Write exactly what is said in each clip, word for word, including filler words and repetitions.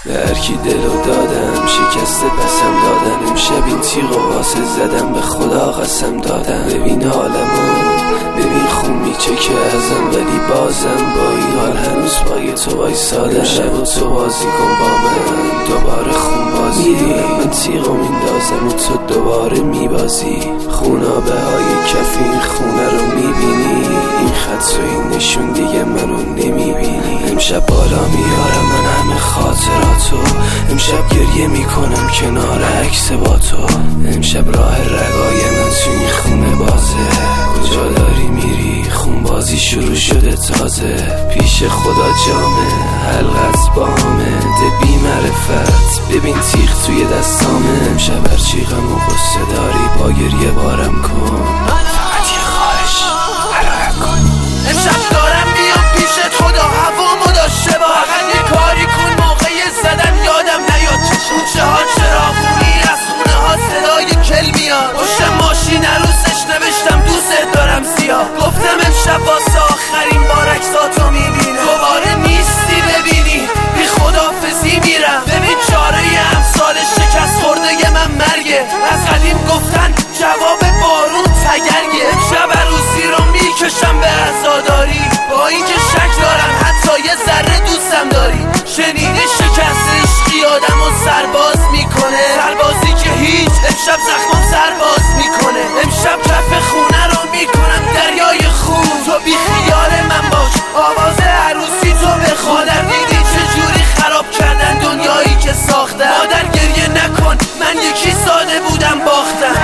به هرکی دلو دادم شکست پسم دادن. امشب این تیغ و واسه زدم به خدا قسم دادم. ببین حالمو ببین خون میچکه ازم ولی بازم با این حال هنوز پای تو وایسادم. امشب و تو بازی کن با من دوباره خون بازی. من تیغو میندازم و تو دوباره میبازی. خونابه های کف این خونه رو میبینی. این خط و این نشون دیگه منو نمیبینی. امشب بالا میارم من همه خاطراتو. امشب گریه میکنم کنار عکس با تو. امشب راه رگای من تو این خونه بازه. کجا داری میری خون بازی شروع شده تازه. پیش خدا جامه حلقت بامه ده بی معرفت. ببین تیغ توی دستامه. امشب هرچی غم و غصه داری با گریه بارم کن. فقط یه خواهش حرارت کن. امشب دارم میام پیشت خدا هوامو داشته با. فقط یه کاری کن موقع زدن یادم نیاد کوچه ها چراغونی از خونه ها صدای کل میاد. پشت ماشین عروسش نوشتم دوست دارم سیاه. گفتم امشب واسه آخرین بار عکساتو میبینم. دوباره نیستی ببینی بی خدافزی میرم. ببین چاره امثال شکست خورده من مرگه. از قدیم گفتن جواب بارون تگرگه. امشب عروسی رو میکشم به عزاداری. با اینکه شک دارم حتی یه ذره دوستم داری. شنیدی شکست عشقی آدم و سرباز میکنه. سربازی که هیچ امشب زخمم سرباز میکنه. امشب کف خونه رو میکنم دریای خون. تو بی خیال من باش آواز عروسی تو بخون. مادر دیدی چجوری خراب کردن دنیایی که ساختن. مادر گریه نکن من یکی ساده بودم باختم.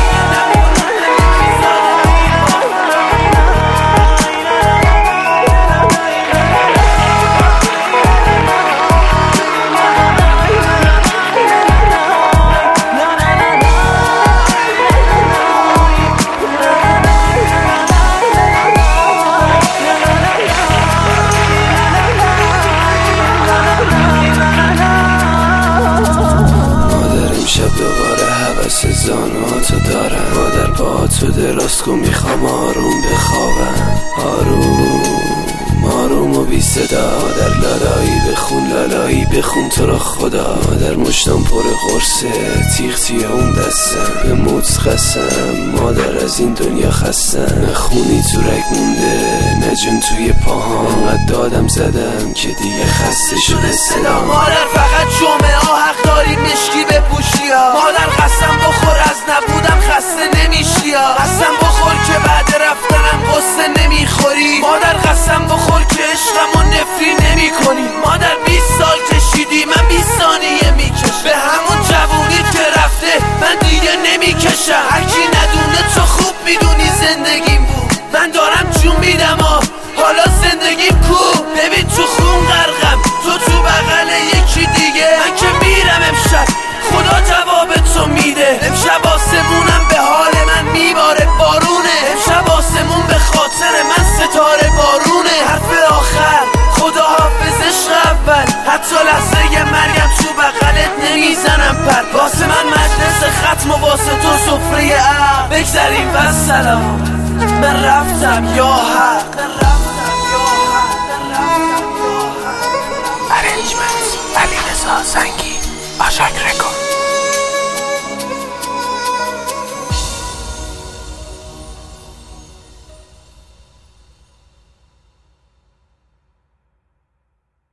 امشب دوباره حوث زانواتو دارم. مادر با تو دراز کن میخوام آروم بخوابم. آروم آروم و بی صدا. مادر لالایی بخون لالایی بخون تو را خدا. مادر مشتم پر قرصه تیغ توی اون دستم. به موت قسم مادر از این دنیا خستم. نه خونی تو رگ مونده نه جون توی پاهام. انقدر دادم زدم که دیگه خسته شده صدا. مادر فقط جمعه ها حق داری مشکی بپوشی ها. مادر قسم بخور از نبودم خسته نمیشی ها. قسم بخور که بعد رفتنم قصه نمیخوری. مادر قسم بخور که عشقمو نفری نمی کنی. مادر بیست سال کشیدی من بیست ثانیه میکشم. به همون جوونیت که رفته من دیگه نمیکشم. هرکی ندونه تو خوب میدونی زندگیم بود. من دارم جون میدم ها حالا زندگیم کو. ببین تو خون غرقم تو تو بغل یکی دیگه. من که میرم امشب خدا جواب تو میده. امشب آسمونم به حال من میباره بارونه. امشب آسمون به خاطر من ستاره بارونه. حرف آخر خدا حافظ عشق اول. حتی لحظه مرگم تو بغلت نمیزنم پر. واسه من مجلس ختم و واسه تو سفره عقل. بگذریم و سلام من رفتم یا حق. ارنجمنت علیرضا زنگی. آشاک